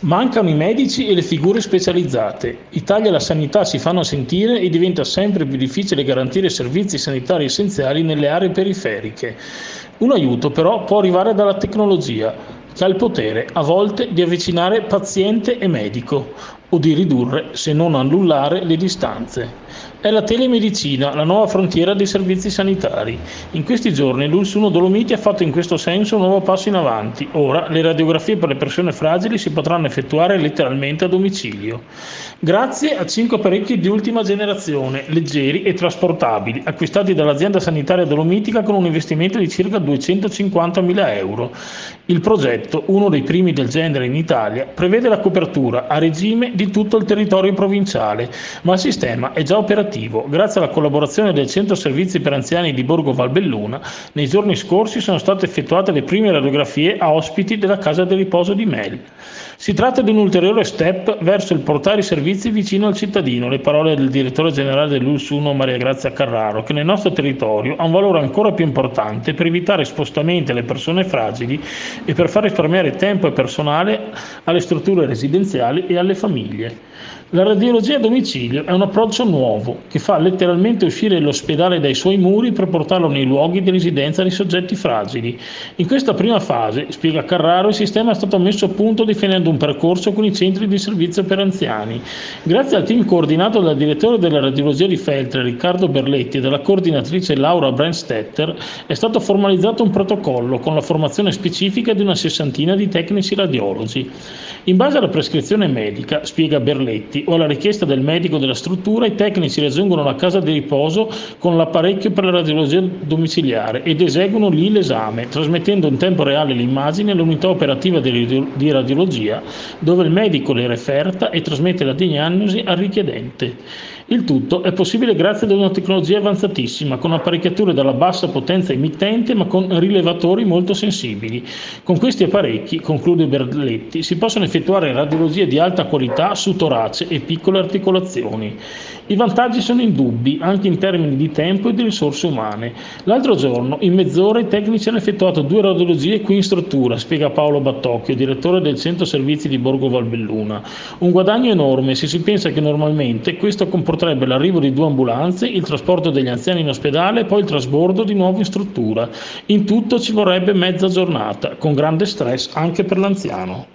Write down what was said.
Mancano i medici e le figure specializzate. I tagli alla sanità si fanno sentire e diventa sempre più difficile garantire servizi sanitari essenziali nelle aree periferiche. Un aiuto però può arrivare dalla tecnologia, che ha il potere, a volte, di avvicinare paziente e medico o di ridurre, se non annullare, le distanze. È la telemedicina, la nuova frontiera dei servizi sanitari. In questi giorni l'Ulsuno Dolomiti ha fatto in questo senso un nuovo passo in avanti. Ora le radiografie per le persone fragili si potranno effettuare letteralmente a domicilio. Grazie a 5 apparecchi di ultima generazione, leggeri e trasportabili, acquistati dall'azienda sanitaria dolomitica con un investimento di circa 250.000 euro. Il progetto, uno dei primi del genere in Italia, prevede la copertura a regime di tutto il territorio provinciale, ma il sistema è già operativo. Grazie alla collaborazione del Centro Servizi per Anziani di Borgo Valbelluna, nei giorni scorsi sono state effettuate le prime radiografie a ospiti della casa di riposo di Mel. Si tratta di un ulteriore step verso il portare i servizi vicino al cittadino, le parole del direttore generale dell'Ulsuno Maria Grazia Carraro, che nel nostro territorio ha un valore ancora più importante per evitare spostamenti alle persone fragili e per far risparmiare tempo e personale alle strutture residenziali e alle famiglie. La radiologia a domicilio è un approccio nuovo che fa letteralmente uscire l'ospedale dai suoi muri per portarlo nei luoghi di residenza dei soggetti fragili. In questa prima fase, spiega Carraro, il sistema è stato messo a punto definendo un percorso con i centri di servizio per anziani. Grazie al team coordinato dal direttore della radiologia di Feltre, Riccardo Berletti, e dalla coordinatrice Laura Brandstetter, è stato formalizzato un protocollo con la formazione specifica di una 60ina di tecnici radiologi. In base alla prescrizione medica, spiega Berletti, o alla richiesta del medico della struttura, i tecnici raggiungono la casa di riposo con l'apparecchio per la radiologia domiciliare ed eseguono lì l'esame, trasmettendo in tempo reale le immagini all'unità operativa di radiologia, dove il medico le referta e trasmette la diagnosi al richiedente. Il tutto è possibile grazie ad una tecnologia avanzatissima, con apparecchiature dalla bassa potenza emittente ma con rilevatori molto sensibili. Con questi apparecchi, conclude Berletti, si possono effettuare radiologie di alta qualità su torace e piccole articolazioni. I vantaggi sono indubbi, anche in termini di tempo e di risorse umane. L'altro giorno, in mezz'ora, i tecnici hanno effettuato 2 radiologie qui in struttura, spiega Paolo Battocchio, direttore del Centro Servizi di Borgo Valbelluna. Un guadagno enorme se si pensa che normalmente questo comporterebbe l'arrivo di 2 ambulanze, il trasporto degli anziani in ospedale e poi il trasbordo di nuovo in struttura. In tutto ci vorrebbe mezza giornata, con grande stress anche per l'anziano.